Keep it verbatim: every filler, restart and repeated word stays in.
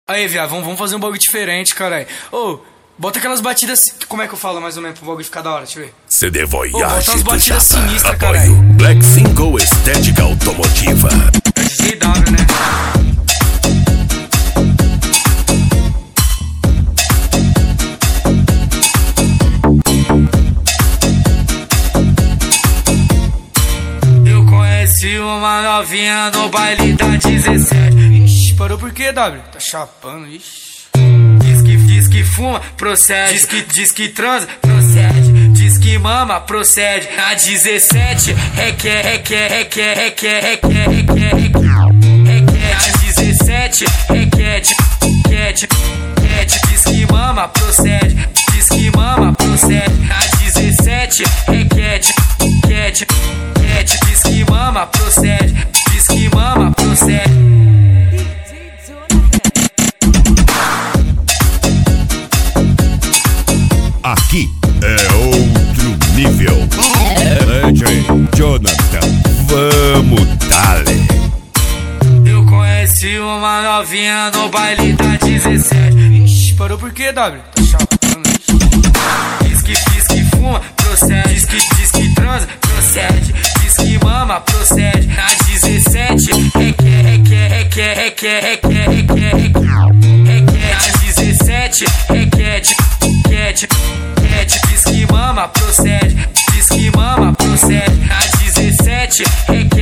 Aí, viado, vamos, vamos fazer um bagulho diferente, caralho. Ô, bota aquelas batidas... Como é que eu falo mais ou menos pro bagulho ficar da hora? Deixa eu ver. C D Voyage. Ô, bota umas batidas sinistras, Apoio caralho. Black Single Estética Automotiva. É D J W, né? Eu conheci uma novinha no baile da dezessete. Ixi, parou por quê, W? Tá chapando, ixi. Diz que, diz que fuma, procede. Diz que, diz que transa, procede. Diz que mama, procede. A dezessete, requer, requer, requer, requer, requer, requer, requer. A dezessete, requer, requer, requer. Diz que mama, procede. Diz que mama, procede. A dezessete, requer, requer, requer. Diz que mama, procede. Diz que mama, procede. Aqui é outro nível. D J Jonathan, vamos dale. Eu conheci uma novinha no baile da dezessete. Ixi, parou por quê, W? Tá chapando, ixi. Diz que, diz que fuma, procede. Diz que, diz que transa, procede. Diz que mama, procede. A dezessete, requer, requer, requer, requer, requer, requer, requer. A dezessete, requer, requer, requer. Diz que mama, procede. Diz que mama, procede. A dezessete, requer.